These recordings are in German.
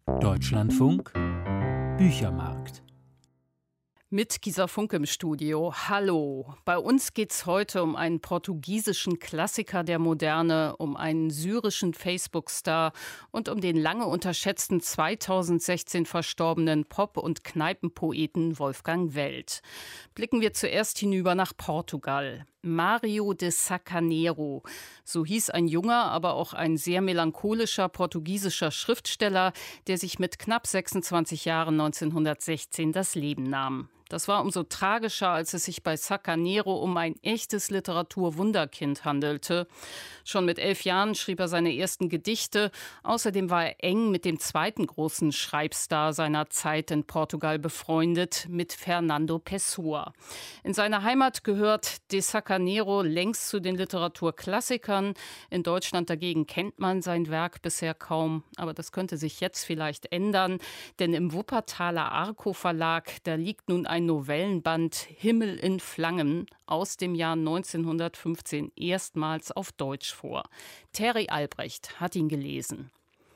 Deutschlandfunk Büchermarkt. Mit Gisa Funke im Studio. Hallo. Bei uns geht es heute um einen portugiesischen Klassiker der Moderne, um einen syrischen Facebook-Star und um den lange unterschätzten 2016 verstorbenen Pop- und Kneipenpoeten Wolfgang Welt. Blicken wir zuerst hinüber nach Portugal. Mário de Sá-Carneiro, so hieß ein junger, aber auch ein sehr melancholischer portugiesischer Schriftsteller, der sich mit knapp 26 Jahren 1916 das Leben nahm. Das war umso tragischer, als es sich bei Sá-Carneiro um ein echtes Literaturwunderkind handelte. Schon mit 11 Jahren schrieb er seine ersten Gedichte. Außerdem war er eng mit dem zweiten großen Schreibstar seiner Zeit in Portugal befreundet, mit Fernando Pessoa. In seiner Heimat gehört de Sá-Carneiro längst zu den Literaturklassikern. In Deutschland dagegen kennt man sein Werk bisher kaum. Aber das könnte sich jetzt vielleicht ändern, denn im Wuppertaler Arco Verlag, da liegt nun ein Novellenband Himmel in Flammen aus dem Jahr 1915 erstmals auf Deutsch vor. Terry Albrecht hat ihn gelesen.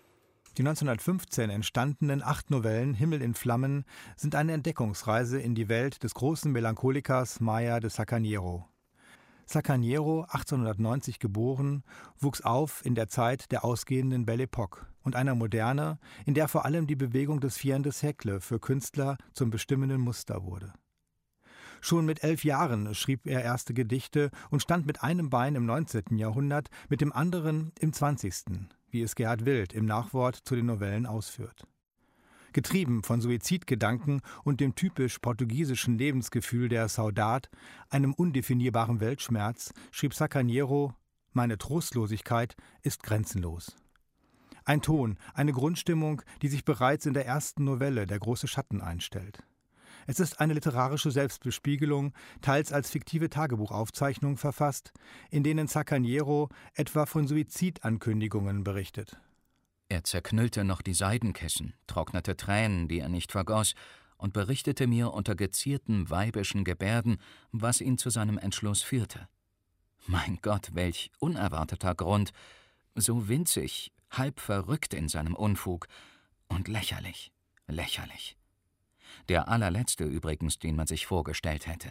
Die 1915 entstandenen 8 Novellen Himmel in Flammen sind eine Entdeckungsreise in die Welt des großen Melancholikers Mário de Sá-Carneiro. Sá-Carneiro, 1890 geboren, wuchs auf in der Zeit der ausgehenden Belle Époque und einer Moderne, in der vor allem die Bewegung des Fin de siècle für Künstler zum bestimmenden Muster wurde. Schon mit 11 Jahren schrieb er erste Gedichte und stand mit einem Bein im 19. Jahrhundert, mit dem anderen im 20., wie es Gerhard Wild im Nachwort zu den Novellen ausführt. Getrieben von Suizidgedanken und dem typisch portugiesischen Lebensgefühl der Saudade, einem undefinierbaren Weltschmerz, schrieb Sá-Carneiro: »Meine Trostlosigkeit ist grenzenlos.« Ein Ton, eine Grundstimmung, die sich bereits in der ersten Novelle »Der große Schatten« einstellt. Es ist eine literarische Selbstbespiegelung, teils als fiktive Tagebuchaufzeichnung verfasst, in denen Sá-Carneiro etwa von Suizidankündigungen berichtet. Er zerknüllte noch die Seidenkissen, trocknete Tränen, die er nicht vergoss, und berichtete mir unter gezierten weibischen Gebärden, was ihn zu seinem Entschluss führte. Mein Gott, welch unerwarteter Grund, so winzig, halb verrückt in seinem Unfug und lächerlich, lächerlich. Der allerletzte übrigens, den man sich vorgestellt hätte.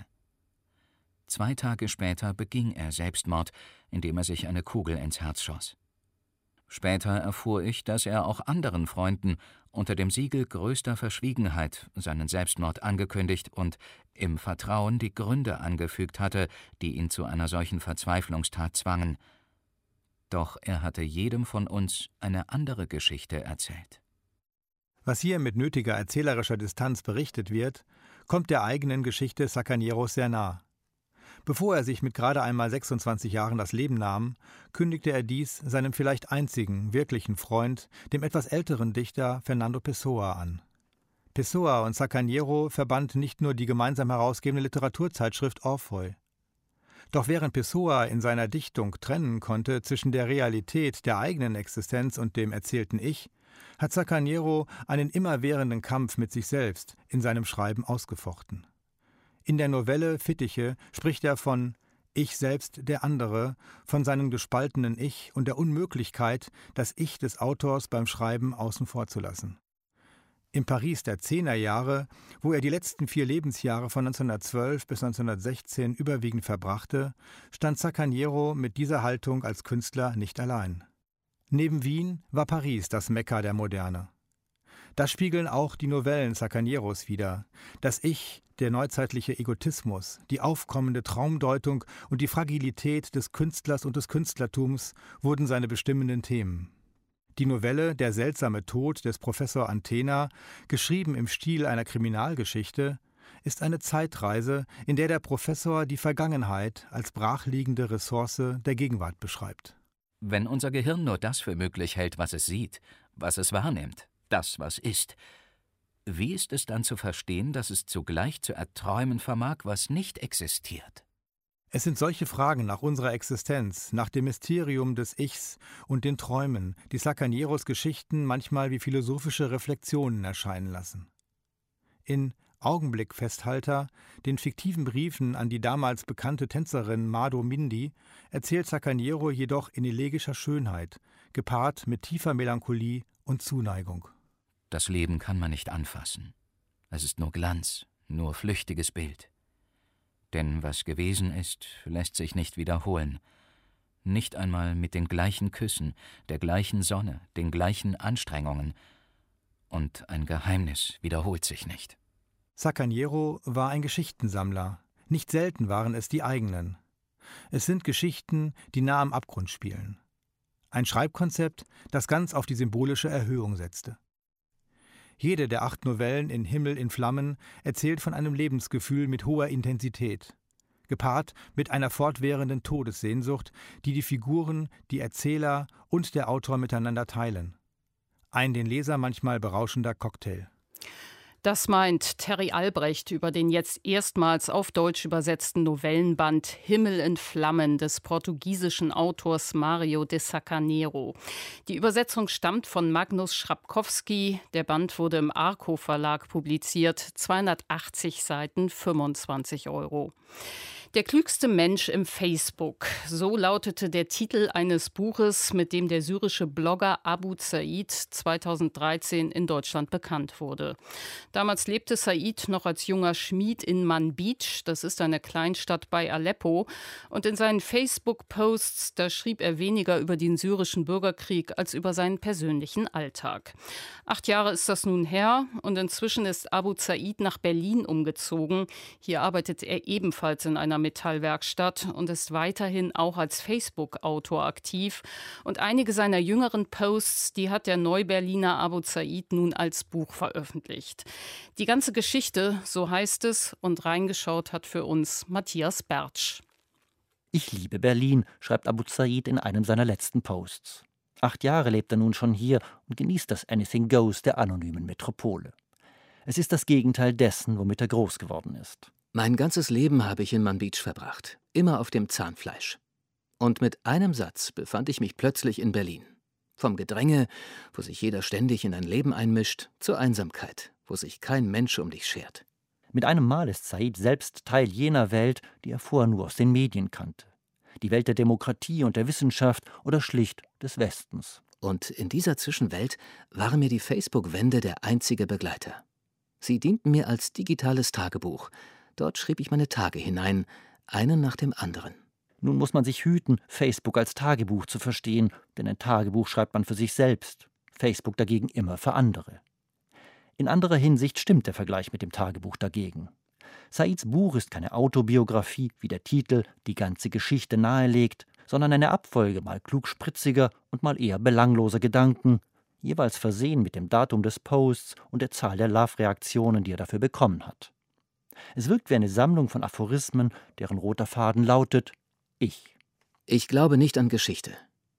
2 Tage später beging er Selbstmord, indem er sich eine Kugel ins Herz schoss. Später erfuhr ich, dass er auch anderen Freunden unter dem Siegel größter Verschwiegenheit seinen Selbstmord angekündigt und im Vertrauen die Gründe angefügt hatte, die ihn zu einer solchen Verzweiflungstat zwangen. Doch er hatte jedem von uns eine andere Geschichte erzählt. Was hier mit nötiger erzählerischer Distanz berichtet wird, kommt der eigenen Geschichte Sá-Carneiros sehr nah. Bevor er sich mit gerade einmal 26 Jahren das Leben nahm, kündigte er dies seinem vielleicht einzigen, wirklichen Freund, dem etwas älteren Dichter Fernando Pessoa an. Pessoa und Sá-Carneiro verband nicht nur die gemeinsam herausgebende Literaturzeitschrift Orpheu. Doch während Pessoa in seiner Dichtung trennen konnte zwischen der Realität der eigenen Existenz und dem erzählten Ich, hat Sá-Carneiro einen immerwährenden Kampf mit sich selbst in seinem Schreiben ausgefochten. In der Novelle Fittiche spricht er von Ich selbst, der andere, von seinem gespaltenen Ich und der Unmöglichkeit, das Ich des Autors beim Schreiben außen vor zu lassen. Im Paris der 10er Jahre, wo er die letzten 4 Lebensjahre von 1912 bis 1916 überwiegend verbrachte, stand Sá-Carneiro mit dieser Haltung als Künstler nicht allein. Neben Wien war Paris das Mekka der Moderne. Das spiegeln auch die Novellen Sá-Carneiros wider. Das Ich, der neuzeitliche Egotismus, die aufkommende Traumdeutung und die Fragilität des Künstlers und des Künstlertums wurden seine bestimmenden Themen. Die Novelle Der seltsame Tod des Professor Antena, geschrieben im Stil einer Kriminalgeschichte, ist eine Zeitreise, in der der Professor die Vergangenheit als brachliegende Ressource der Gegenwart beschreibt. Wenn unser Gehirn nur das für möglich hält, was es sieht, was es wahrnimmt, das, was ist, wie ist es dann zu verstehen, dass es zugleich zu erträumen vermag, was nicht existiert? Es sind solche Fragen nach unserer Existenz, nach dem Mysterium des Ichs und den Träumen, die Sá-Carneiros Geschichten manchmal wie philosophische Reflexionen erscheinen lassen. In Augenblickfesthalter, den fiktiven Briefen an die damals bekannte Tänzerin Mado Mindy, erzählt Sá-Carneiro jedoch in elegischer Schönheit, gepaart mit tiefer Melancholie und Zuneigung. Das Leben kann man nicht anfassen. Es ist nur Glanz, nur flüchtiges Bild. Denn was gewesen ist, lässt sich nicht wiederholen. Nicht einmal mit den gleichen Küssen, der gleichen Sonne, den gleichen Anstrengungen. Und ein Geheimnis wiederholt sich nicht. Sacaniero war ein Geschichtensammler. Nicht selten waren es die eigenen. Es sind Geschichten, die nah am Abgrund spielen. Ein Schreibkonzept, das ganz auf die symbolische Erhöhung setzte. Jede der 8 Novellen in Himmel in Flammen erzählt von einem Lebensgefühl mit hoher Intensität, gepaart mit einer fortwährenden Todessehnsucht, die die Figuren, die Erzähler und der Autor miteinander teilen. Ein den Leser manchmal berauschender Cocktail. Das meint Terry Albrecht über den jetzt erstmals auf Deutsch übersetzten Novellenband Himmel in Flammen des portugiesischen Autors Mário de Sacaniero. Die Übersetzung stammt von Magnus Schrapkowski. Der Band wurde im Arco Verlag publiziert. 280 Seiten, 25 €. Der klügste Mensch im Facebook. So lautete der Titel eines Buches, mit dem der syrische Blogger Abu Zaid 2013 in Deutschland bekannt wurde. Damals lebte Said noch als junger Schmied in Manbij, das ist eine Kleinstadt bei Aleppo. Und in seinen Facebook-Posts, da schrieb er weniger über den syrischen Bürgerkrieg als über seinen persönlichen Alltag. 8 Jahre ist das nun her und inzwischen ist Abu Zaid nach Berlin umgezogen. Hier arbeitet er ebenfalls in einer Metallwerkstatt und ist weiterhin auch als Facebook-Autor aktiv. Und einige seiner jüngeren Posts, die hat der Neuberliner Abu Zaid nun als Buch veröffentlicht. Die ganze Geschichte, so heißt es, und reingeschaut hat für uns Matthias Bertsch. Ich liebe Berlin, schreibt Abu Zaid in einem seiner letzten Posts. 8 Jahre lebt er nun schon hier und genießt das Anything Goes der anonymen Metropole. Es ist das Gegenteil dessen, womit er groß geworden ist. Mein ganzes Leben habe ich in Manbij verbracht, immer auf dem Zahnfleisch. Und mit einem Satz befand ich mich plötzlich in Berlin. Vom Gedränge, wo sich jeder ständig in dein Leben einmischt, zur Einsamkeit, wo sich kein Mensch um dich schert. Mit einem Mal ist Said selbst Teil jener Welt, die er vorher nur aus den Medien kannte. Die Welt der Demokratie und der Wissenschaft oder schlicht des Westens. Und in dieser Zwischenwelt waren mir die Facebook-Wände der einzige Begleiter. Sie dienten mir als digitales Tagebuch. Dort schrieb ich meine Tage hinein, einen nach dem anderen. Nun muss man sich hüten, Facebook als Tagebuch zu verstehen, denn ein Tagebuch schreibt man für sich selbst, Facebook dagegen immer für andere. In anderer Hinsicht stimmt der Vergleich mit dem Tagebuch dagegen. Saids Buch ist keine Autobiografie, wie der Titel die ganze Geschichte nahelegt, sondern eine Abfolge mal klug spritziger und mal eher belangloser Gedanken, jeweils versehen mit dem Datum des Posts und der Zahl der Love-Reaktionen, die er dafür bekommen hat. Es wirkt wie eine Sammlung von Aphorismen, deren roter Faden lautet: Ich. Ich glaube nicht an Geschichte.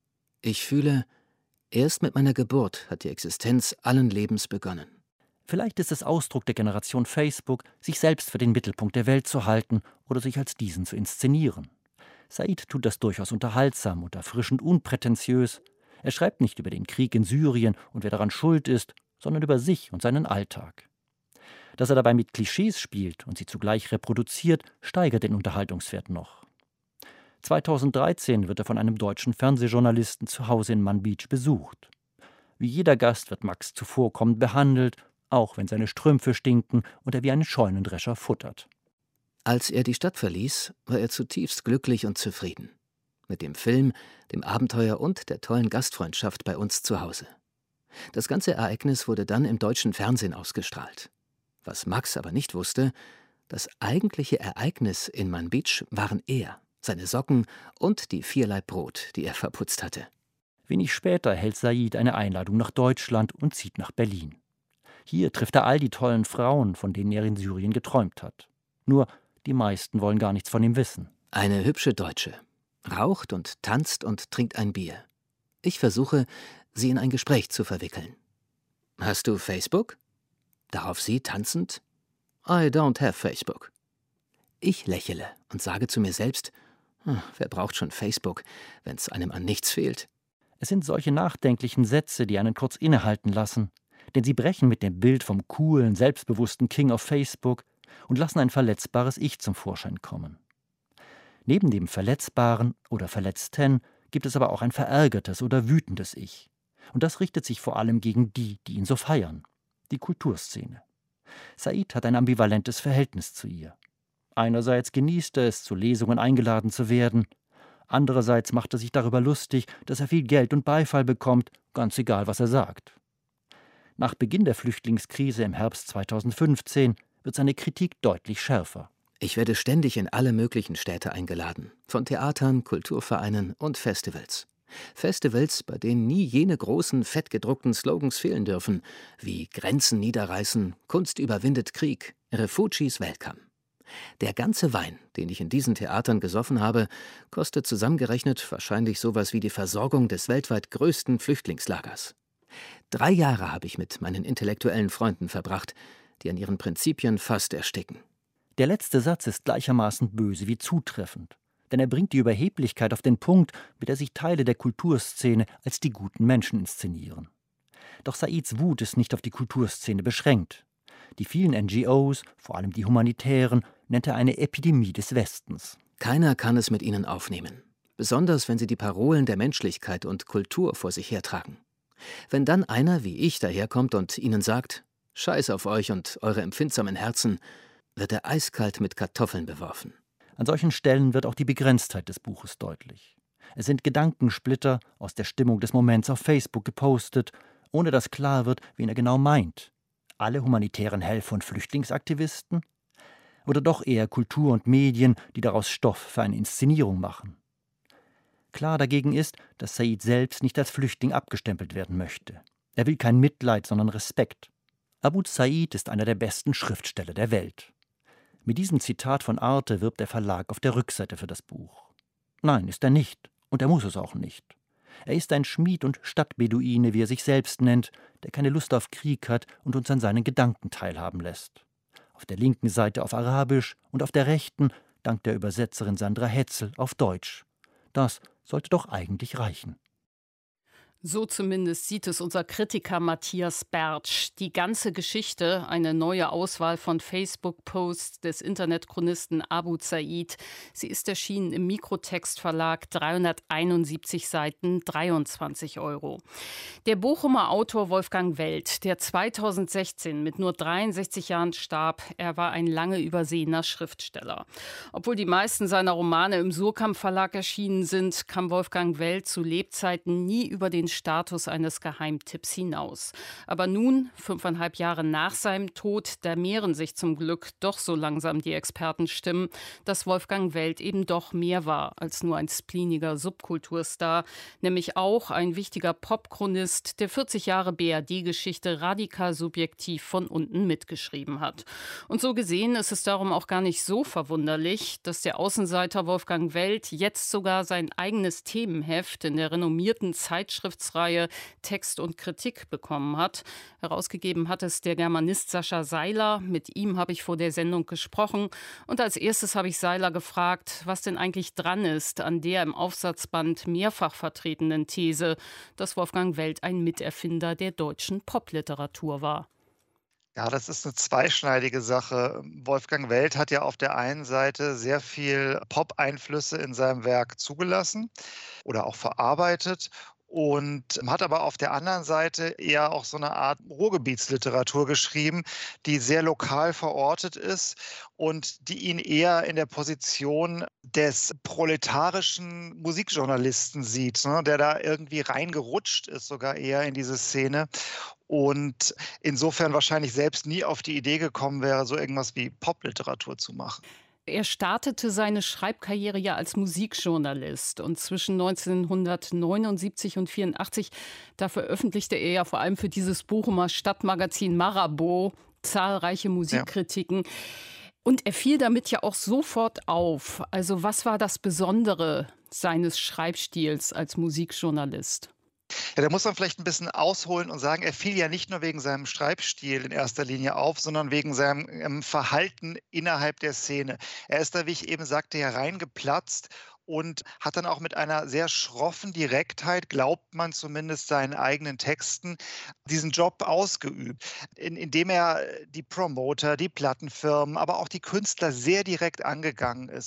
Ich fühle, erst mit meiner Geburt hat die Existenz allen Lebens begonnen. Vielleicht ist es Ausdruck der Generation Facebook, sich selbst für den Mittelpunkt der Welt zu halten oder sich als diesen zu inszenieren. Said tut das durchaus unterhaltsam und erfrischend unprätentiös. Er schreibt nicht über den Krieg in Syrien und wer daran schuld ist, sondern über sich und seinen Alltag. Dass er dabei mit Klischees spielt und sie zugleich reproduziert, steigert den Unterhaltungswert noch. 2013 wird er von einem deutschen Fernsehjournalisten zu Hause in Manbij besucht. Wie jeder Gast wird Max zuvorkommend behandelt, auch wenn seine Strümpfe stinken und er wie ein Scheunendrescher futtert. Als er die Stadt verließ, war er zutiefst glücklich und zufrieden. Mit dem Film, dem Abenteuer und der tollen Gastfreundschaft bei uns zu Hause. Das ganze Ereignis wurde dann im deutschen Fernsehen ausgestrahlt. Was Max aber nicht wusste, das eigentliche Ereignis in Manbij waren er, seine Socken und die 4 Laib Brot, die er verputzt hatte. Wenig später erhält Said eine Einladung nach Deutschland und zieht nach Berlin. Hier trifft er all die tollen Frauen, von denen er in Syrien geträumt hat. Nur, die meisten wollen gar nichts von ihm wissen. Eine hübsche Deutsche. Raucht und tanzt und trinkt ein Bier. Ich versuche, sie in ein Gespräch zu verwickeln. Hast du Facebook? Darauf sie tanzend: I don't have Facebook. Ich lächele und sage zu mir selbst: Wer braucht schon Facebook, wenn's einem an nichts fehlt? Es sind solche nachdenklichen Sätze, die einen kurz innehalten lassen, denn sie brechen mit dem Bild vom coolen, selbstbewussten King auf Facebook und lassen ein verletzbares Ich zum Vorschein kommen. Neben dem Verletzbaren oder Verletzten gibt es aber auch ein verärgertes oder wütendes Ich. Und das richtet sich vor allem gegen die, die ihn so feiern. die Kulturszene. Said hat ein ambivalentes Verhältnis zu ihr. Einerseits genießt er es, zu Lesungen eingeladen zu werden. Andererseits macht er sich darüber lustig, dass er viel Geld und Beifall bekommt, ganz egal, was er sagt. Nach Beginn der Flüchtlingskrise im Herbst 2015 wird seine Kritik deutlich schärfer. Ich werde ständig in alle möglichen Städte eingeladen, von Theatern, Kulturvereinen und Festivals. Festivals, bei denen nie jene großen, fettgedruckten Slogans fehlen dürfen, wie Grenzen niederreißen, Kunst überwindet Krieg, Refugees welcome. Der ganze Wein, den ich in diesen Theatern gesoffen habe, kostet zusammengerechnet wahrscheinlich sowas wie die Versorgung des weltweit größten Flüchtlingslagers. 3 Jahre habe ich mit meinen intellektuellen Freunden verbracht, die an ihren Prinzipien fast ersticken. Der letzte Satz ist gleichermaßen böse wie zutreffend, denn er bringt die Überheblichkeit auf den Punkt, mit der sich Teile der Kulturszene als die guten Menschen inszenieren. Doch Saids Wut ist nicht auf die Kulturszene beschränkt. Die vielen NGOs, vor allem die humanitären, nennt er eine Epidemie des Westens. Keiner kann es mit ihnen aufnehmen, besonders wenn sie die Parolen der Menschlichkeit und Kultur vor sich hertragen. Wenn dann einer wie ich daherkommt und ihnen sagt, Scheiß auf euch und eure empfindsamen Herzen, wird er eiskalt mit Kartoffeln beworfen. An solchen Stellen wird auch die Begrenztheit des Buches deutlich. Es sind Gedankensplitter aus der Stimmung des Moments auf Facebook gepostet, ohne dass klar wird, wen er genau meint. Alle humanitären Helfer und Flüchtlingsaktivisten? Oder doch eher Kultur und Medien, die daraus Stoff für eine Inszenierung machen? Klar dagegen ist, dass Said selbst nicht als Flüchtling abgestempelt werden möchte. Er will kein Mitleid, sondern Respekt. Abu Said ist einer der besten Schriftsteller der Welt. Mit diesem Zitat von Arte wirbt der Verlag auf der Rückseite für das Buch. Nein, ist er nicht. Und er muss es auch nicht. Er ist ein Schmied und Stadtbeduine, wie er sich selbst nennt, der keine Lust auf Krieg hat und uns an seinen Gedanken teilhaben lässt. Auf der linken Seite auf Arabisch und auf der rechten, dank der Übersetzerin Sandra Hetzel, auf Deutsch. Das sollte doch eigentlich reichen. So zumindest sieht es unser Kritiker Matthias Bertsch. Die ganze Geschichte, eine neue Auswahl von Facebook-Posts des Internetchronisten Abu Said. Sie ist erschienen im Mikrotext-Verlag, 371 Seiten, 23 €. Der Bochumer Autor Wolfgang Welt, der 2016 mit nur 63 Jahren starb, er war ein lange übersehener Schriftsteller. Obwohl die meisten seiner Romane im Suhrkamp-Verlag erschienen sind, kam Wolfgang Welt zu Lebzeiten nie über den Status eines Geheimtipps hinaus. Aber nun, 5,5 Jahre nach seinem Tod, da mehren sich zum Glück doch so langsam die Expertenstimmen, dass Wolfgang Welt eben doch mehr war als nur ein spleeniger Subkulturstar, nämlich auch ein wichtiger Popchronist, der 40 Jahre BRD-Geschichte radikal subjektiv von unten mitgeschrieben hat. Und so gesehen ist es darum auch gar nicht so verwunderlich, dass der Außenseiter Wolfgang Welt jetzt sogar sein eigenes Themenheft in der renommierten Zeitschriftsreihe Text und Kritik bekommen hat. Herausgegeben hat es der Germanist Sascha Seiler. Mit ihm habe ich vor der Sendung gesprochen. Und als erstes habe ich Seiler gefragt, was denn eigentlich dran ist an der im Aufsatzband mehrfach vertretenen These, dass Wolfgang Welt ein Miterfinder der deutschen Popliteratur war. Ja, das ist eine zweischneidige Sache. Wolfgang Welt hat ja auf der einen Seite sehr viel Pop-Einflüsse in seinem Werk zugelassen oder auch verarbeitet und hat aber auf der anderen Seite eher auch so eine Art Ruhrgebietsliteratur geschrieben, die sehr lokal verortet ist und die ihn eher in der Position des proletarischen Musikjournalisten sieht, ne, der da irgendwie reingerutscht ist, sogar eher in diese Szene. Und insofern wahrscheinlich selbst nie auf die Idee gekommen wäre, so irgendwas wie Popliteratur zu machen. Er startete seine Schreibkarriere ja als Musikjournalist und zwischen 1979 und 1984, da veröffentlichte er ja vor allem für dieses Bochumer Stadtmagazin Marabout zahlreiche Musikkritiken. Ja. Und er fiel damit ja auch sofort auf. Also was war das Besondere seines Schreibstils als Musikjournalist? Ja, da muss man vielleicht ein bisschen ausholen und sagen, er fiel ja nicht nur wegen seinem Schreibstil in erster Linie auf, sondern wegen seinem Verhalten innerhalb der Szene. Er ist da, wie ich eben sagte, hereingeplatzt und hat dann auch mit einer sehr schroffen Direktheit, glaubt man zumindest seinen eigenen Texten, diesen Job ausgeübt, indem er die Promoter, die Plattenfirmen, aber auch die Künstler sehr direkt angegangen ist.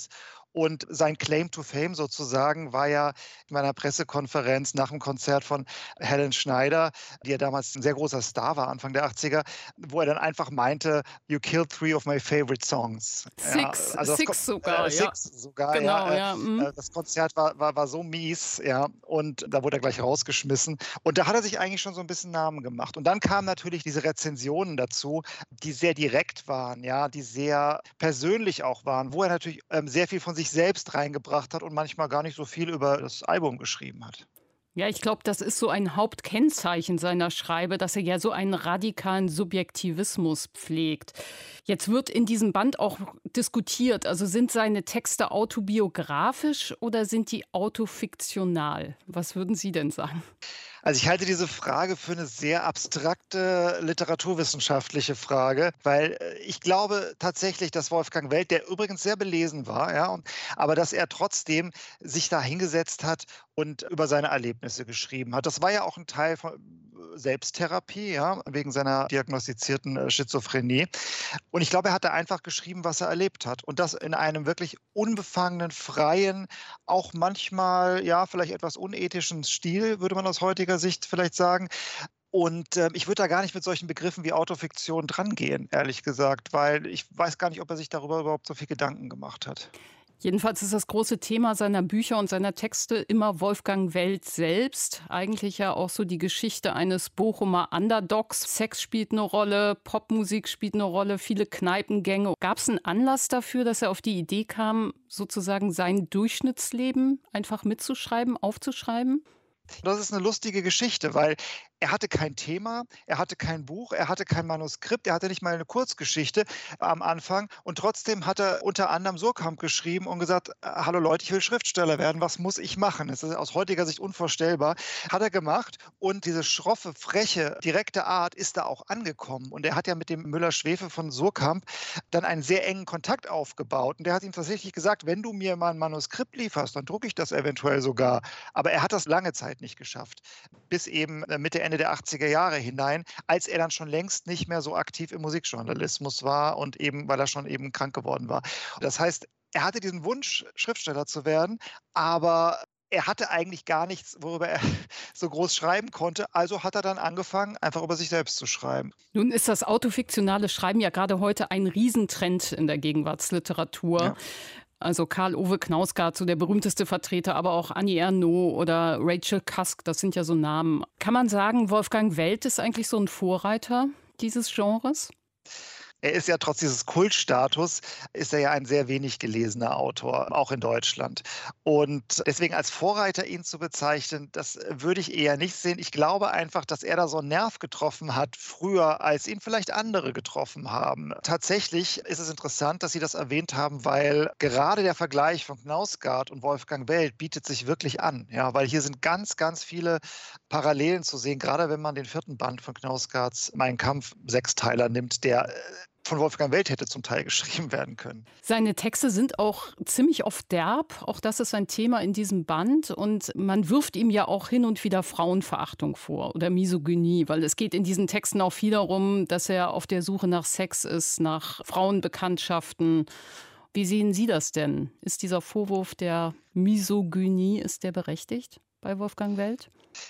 Und sein Claim to Fame sozusagen war ja in meiner Pressekonferenz nach dem Konzert von Helen Schneider, die ja damals ein sehr großer Star war, Anfang der 80er, wo er dann einfach meinte, "You killed 3 of my favorite songs." Six, Ja, also Six sogar, ja. Six sogar, Genau, ja. ja. Das Konzert war so mies, ja, und da wurde er gleich rausgeschmissen. Und da hat er sich eigentlich schon so ein bisschen Namen gemacht. Und dann kamen natürlich diese Rezensionen dazu, die sehr direkt waren, ja, die sehr persönlich auch waren, wo er natürlich sehr viel von sich selbst reingebracht hat und manchmal gar nicht so viel über das Album geschrieben hat. Ja, ich glaube, das ist so ein Hauptkennzeichen seiner Schreibe, dass er ja so einen radikalen Subjektivismus pflegt. Jetzt wird in diesem Band auch diskutiert, also sind seine Texte autobiografisch oder sind die autofiktional? Was würden Sie denn sagen? Also ich halte diese Frage für eine sehr abstrakte literaturwissenschaftliche Frage, weil ich glaube tatsächlich, dass Wolfgang Welt, der übrigens sehr belesen war, ja, aber dass er trotzdem sich da hingesetzt hat und über seine Erlebnisse geschrieben hat. Das war ja auch ein Teil von Selbsttherapie, ja, wegen seiner diagnostizierten Schizophrenie. Und ich glaube, er hat da einfach geschrieben, was er erlebt hat. Und das in einem wirklich unbefangenen, freien, auch manchmal, ja, vielleicht etwas unethischen Stil, würde man aus heutiger Sicht vielleicht sagen. Und ich würde da gar nicht mit solchen Begriffen wie Autofiktion drangehen, ehrlich gesagt, weil ich weiß gar nicht, ob er sich darüber überhaupt so viel Gedanken gemacht hat. Jedenfalls ist das große Thema seiner Bücher und seiner Texte immer Wolfgang Welt selbst. Eigentlich ja auch so die Geschichte eines Bochumer Underdogs. Sex spielt eine Rolle, Popmusik spielt eine Rolle, viele Kneipengänge. Gab es einen Anlass dafür, dass er auf die Idee kam, sozusagen sein Durchschnittsleben einfach mitzuschreiben, aufzuschreiben? Das ist eine lustige Geschichte, weil er hatte kein Thema, er hatte kein Buch, er hatte kein Manuskript, er hatte nicht mal eine Kurzgeschichte am Anfang und trotzdem hat er unter anderem Surkamp geschrieben und gesagt: „Hallo Leute, ich will Schriftsteller werden, was muss ich machen?" Das ist aus heutiger Sicht unvorstellbar. Hat er gemacht und diese schroffe, freche, direkte Art ist da auch angekommen. Und er hat ja mit dem Müller-Schwefe von Surkamp dann einen sehr engen Kontakt aufgebaut. Und der hat ihm tatsächlich gesagt: „Wenn du mir mal ein Manuskript lieferst, dann drucke ich das eventuell sogar." Aber er hat das lange Zeit nicht geschafft, bis eben Mitte, Ende der 80er Jahre hinein, als er dann schon längst nicht mehr so aktiv im Musikjournalismus war und eben, weil er schon eben krank geworden war. Das heißt, er hatte diesen Wunsch, Schriftsteller zu werden, aber er hatte eigentlich gar nichts, worüber er so groß schreiben konnte. Also hat er dann angefangen, einfach über sich selbst zu schreiben. Nun ist das autofiktionale Schreiben ja gerade heute ein Riesentrend in der Gegenwartsliteratur. Ja. Also Karl-Ove Knausgard, so der berühmteste Vertreter, aber auch Annie Ernaux oder Rachel Cusk, das sind ja so Namen. Kann man sagen, Wolfgang Welt ist eigentlich so ein Vorreiter dieses Genres? Er ist ja trotz dieses Kultstatus, ist er ja ein sehr wenig gelesener Autor, auch in Deutschland. Und deswegen als Vorreiter ihn zu bezeichnen, das würde ich eher nicht sehen. Ich glaube einfach, dass er da so einen Nerv getroffen hat, früher, als ihn vielleicht andere getroffen haben. Tatsächlich ist es interessant, dass Sie das erwähnt haben, weil gerade der Vergleich von Knausgard und Wolfgang Welt bietet sich wirklich an. Ja, weil hier sind ganz, ganz viele Parallelen zu sehen, gerade wenn man den 4. Band von Knausgards Mein Kampf Sechsteiler nimmt, der von Wolfgang Welt hätte zum Teil geschrieben werden können. Seine Texte sind auch ziemlich oft derb. Auch das ist ein Thema in diesem Band. Und man wirft ihm ja auch hin und wieder Frauenverachtung vor oder Misogynie, weil es geht in diesen Texten auch viel darum, dass er auf der Suche nach Sex ist, nach Frauenbekanntschaften. Wie sehen Sie das denn? Ist dieser Vorwurf der Misogynie, ist der berechtigt bei Wolfgang Welt?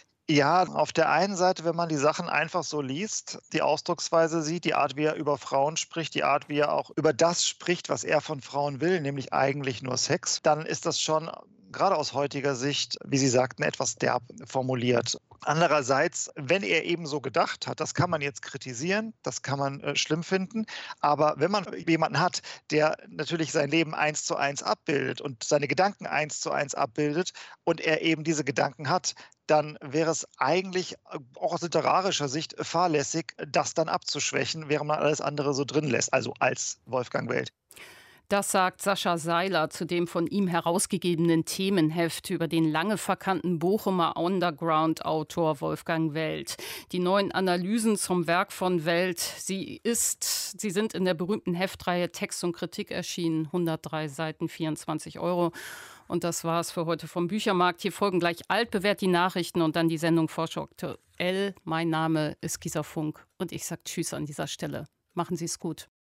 Ja, auf der einen Seite, wenn man die Sachen einfach so liest, die Ausdrucksweise sieht, die Art, wie er über Frauen spricht, die Art, wie er auch über das spricht, was er von Frauen will, nämlich eigentlich nur Sex, dann ist das schon gerade aus heutiger Sicht, wie Sie sagten, etwas derb formuliert. Andererseits, wenn er eben so gedacht hat, das kann man jetzt kritisieren, das kann man schlimm finden, aber wenn man jemanden hat, der natürlich sein Leben 1:1 abbildet und seine Gedanken 1:1 abbildet und er eben diese Gedanken hat, dann wäre es eigentlich auch aus literarischer Sicht fahrlässig, das dann abzuschwächen, während man alles andere so drin lässt, also als Wolfgang Welt. Das sagt Sascha Seiler zu dem von ihm herausgegebenen Themenheft über den lange verkannten Bochumer Underground-Autor Wolfgang Welt. Die neuen Analysen zum Werk von Welt, sie sind in der berühmten Heftreihe Text und Kritik erschienen, 103 Seiten, 24 €. Und das war's für heute vom Büchermarkt. Hier folgen gleich altbewährt die Nachrichten und dann die Sendung Vorschau aktuell. Mein Name ist Gisa Funk und ich sage Tschüss an dieser Stelle. Machen Sie es gut.